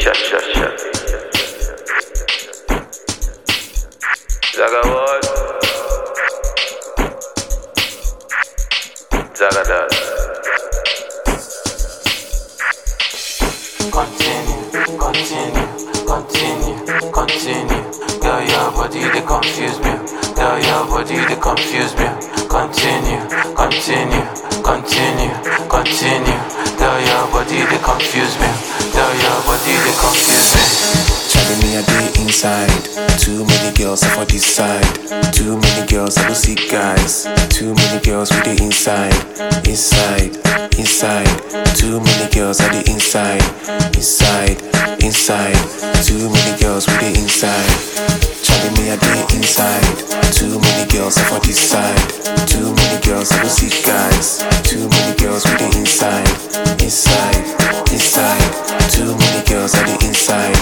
Sha. Zaga what? Zaga that. Continue. Girl, your body they confuse me. Girl, your body they confuse me. Continue. Girl, your body they confuse me. Girl, your body they confuse me. Charlie, me a day inside. Too many girls are for this side. Too many girls I don't see guys. Too many girls with the inside. Too many girls are the inside. Too many girls with the inside. Charlie, me a day inside. Too many girls are for this side. Too many girls I don't see guys. Too many girls with the inside. Too many girls are the inside.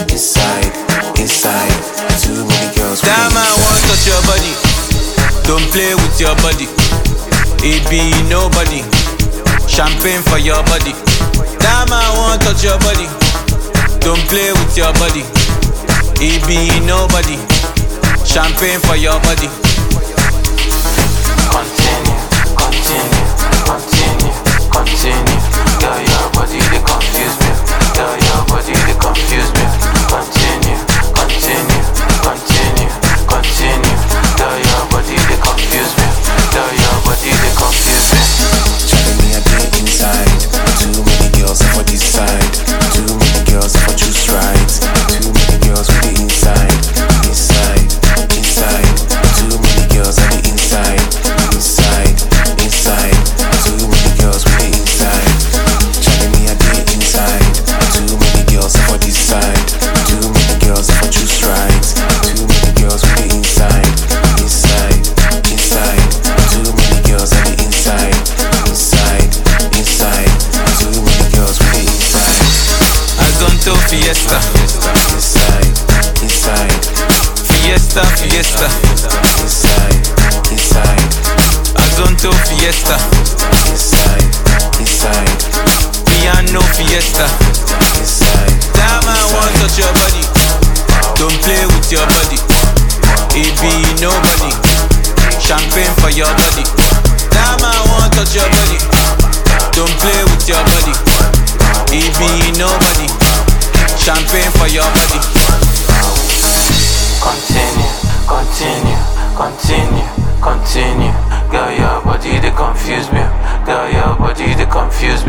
Too many girls with that the man inside. won't touch your body. Don't play with your body. It be nobody. Champagne for your body. That man won't touch your body. Don't play with your body. It be nobody. Champagne for your body. Continue. Girl, your body they confuse me. Girl, your body they confuse me. Continue. Girl, your body they confuse me. Girl, your body they confuse me. Charlie, me a day inside. Too many girls are for this side. Too many girls are for choose rights. Too many girls with the inside. Too many girls are the inside. Too many girls with the inside. Charlie, me a day inside. Too many girls are for this side. Too many girls are for choose rights. Too many girls with the inside. Too many girls are the inside. Too many girls with the inside. Azonto fiesta. Fiesta. Inside. Azonto fiesta. Inside. Piano fiesta. That man won't touch your body. Don't play with your body. It be nobody. Champagne for your body. That man won't touch your body. Don't play with your body. It be nobody. Champagne for your body. Continue. Girl, your body they confuse me. Girl, your body they confuse me.